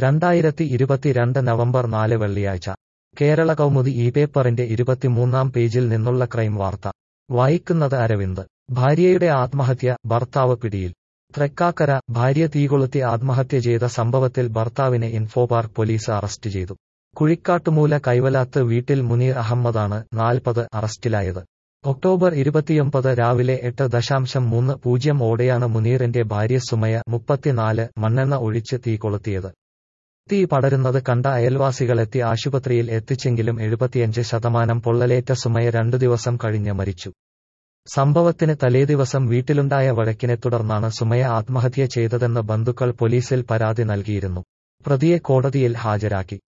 2022 November 4 വെള്ളിയാഴ്ച കേരള കൗമുദി ഈ പേപ്പറിന്റെ 23-ാം പേജിൽ നിന്നുള്ള ക്രൈം വാർത്ത. വായിക്കുന്നത് അരവിന്ദ്. ഭാര്യയുടെ ആത്മഹത്യ, ഭർത്താവ് പിടിയിൽ. തൃക്കാക്കര, ഭാര്യ തീകൊളുത്തി ആത്മഹത്യ ചെയ്ത സംഭവത്തിൽ ഭർത്താവിനെ ഇൻഫോപാർക്ക് പോലീസ് അറസ്റ്റ് ചെയ്തു. കുഴിക്കാട്ടുമൂല കൈവലാത്ത് വീട്ടിൽ മുനീർ അഹമ്മദാണ്, 40, അറസ്റ്റിലായത്. ഒക്ടോബർ 29 രാവിലെ 8:30 ഓടെയാണ് മുനീറിന്റെ ഭാര്യ സുമയ, 34, മണ്ണെണ്ണ ഒഴിച്ച് തീ കൊളുത്തിയത്. തീ പടരുന്നത് കണ്ട അയൽവാസികളെത്തി ആശുപത്രിയിൽ എത്തിച്ചെങ്കിലും 75% പൊള്ളലേറ്റ സുമയ 2 ദിവസം കഴിഞ്ഞ് മരിച്ചു. സംഭവത്തിന് തലേദിവസം വീട്ടിലുണ്ടായ വഴക്കിനെ തുടർന്നാണ് സുമയ ആത്മഹത്യ ചെയ്തതെന്ന് ബന്ധുക്കൾ പോലീസിൽ പരാതി നൽകിയിരുന്നു. പ്രതിയെ കോടതിയിൽ ഹാജരാക്കി.